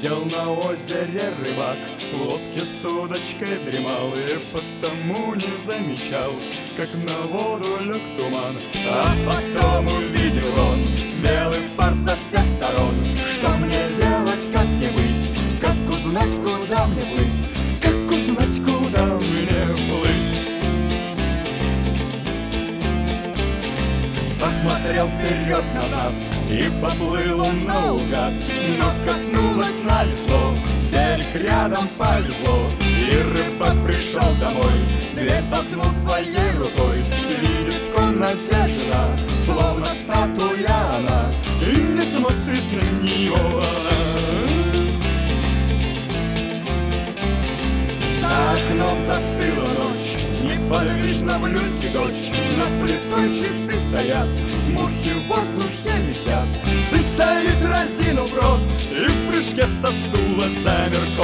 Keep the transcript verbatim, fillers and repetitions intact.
Сидел на озере рыбак, в лодке с удочкой дремал, и потому не замечал, как на воду лег туман. А потом увидел он белый пар со всех сторон. Что мне делать, как мне быть, как узнать, куда мне плыть, как узнать, куда мне плыть? Посмотрел вперед-назад, и поплыл он наугад, но коснулось на весло, берег рядом повезло. И рыбак пришел домой, дверь толкнул своей рукой. Видит в комнате жена, словно статуя она, и не смотрит на нее она. За окном застыла ночь, неподвижно в люльке дочь. Над плитой часы стоят, мухи в воздухе висят. Сын стоит, разинув рот, и в прыжке со стула замер кот.